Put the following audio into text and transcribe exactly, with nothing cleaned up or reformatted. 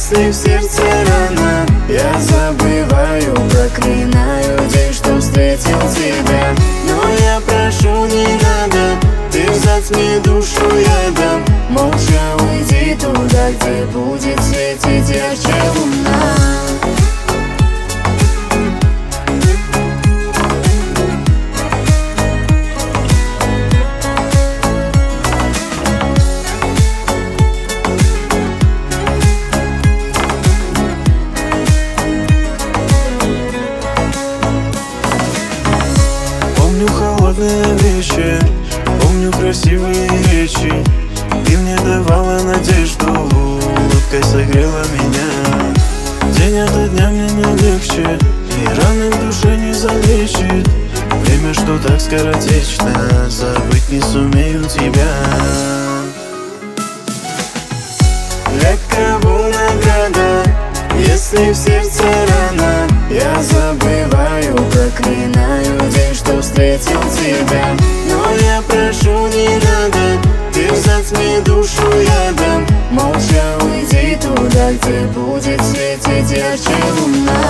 Если в сердце рана, я забываю, проклинаю день, что встретил тебя. Но я прошу, не надо, ты затми душу ядом. Молча уйди туда, где будет светить ярче луна. Помню холодные вещи, помню красивые речи. Ты мне давала надежду, улыбкой согрела меня. День ото дня мне не легче, и раны в душе не залечит. Время, что так скоротечно, забыть не сумею тебя. Для кого награда, если в сердце рана? Я забываю, проклинаю день, что встретил тебя. Но я прошу, не надо, ты затми душу ядом. Молча уйди туда, где будет светить ярче луна.